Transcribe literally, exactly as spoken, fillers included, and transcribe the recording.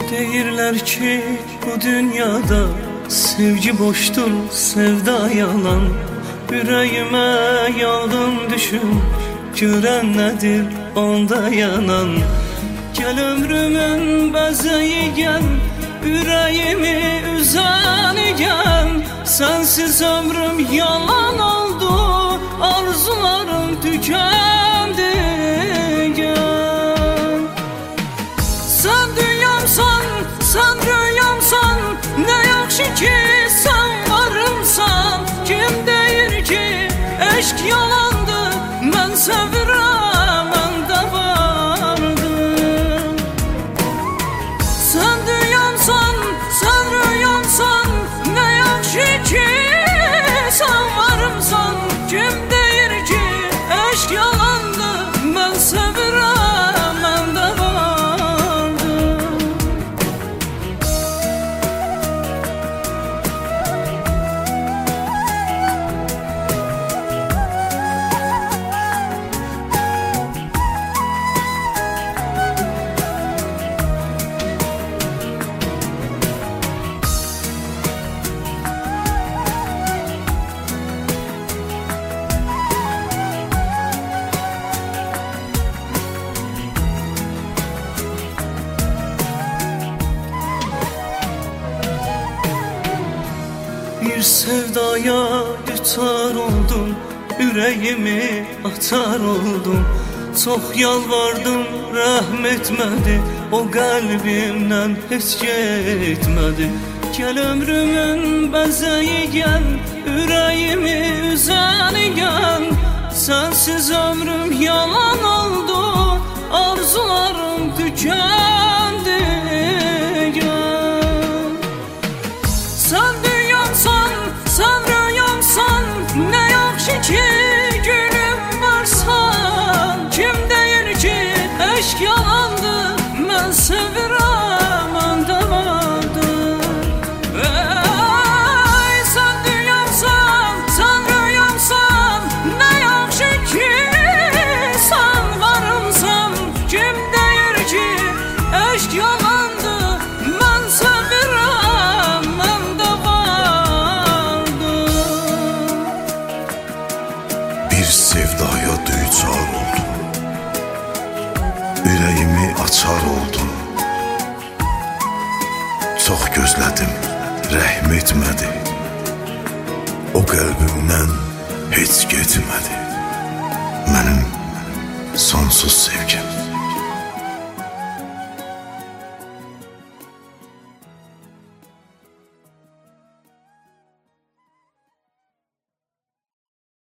Deyirlər ki, bu dünyada sevgi boşdur, sevda yalan. Ürəyimə yandım düşüm, görən nədir onda yanan. Gəl ömrümün bəzəyi gəl, ürəyimi üzən gəl. Sənsiz ömrüm yalan oldu, arzularım tükəndi. Gəl. Sən dünyamsan, sən rüyamsan, nə yaxşı ki sən varımsan. Kim deyir ki eşq yalandı, mən sevirəm, məndə vardır. Sən dünyamsan, sən rüyamsan, nə yaxşı ki sən varımsan. Kim deyir ki eşq yalandı, mən sevirəm, məndə vardır. Bir sevdaya düçar oldum, ürəyimi açar oldum. Çox yalvardım, rəhm etmədi, o qəlbimdən heç getmədi. Gəl ömrümün bəzəyi gəl, ürəyimi üzən gəl. Sənsiz ömrüm yalan oldu, arzularım tükəndi. Gəl. Sən dünyamsan, sən rüyamsan, nə yaxşı ki günüm varsan. Kim deyir ki eşq yalandı, mən sevirəm, məndə vardır. Ey, sən dünyamsan, sən rüyamsan, nə yaxşı ki sən varımsan. Kim deyir ki eşq yalandı, mən sevirəm, məndə vardır. Bir sevdaya düçar oldum, ürəyimi açar oldum. Çox gözlədim, rəhm etmədi, o qəlbimdən heç getmədi. Mənim sonsuz sevgim.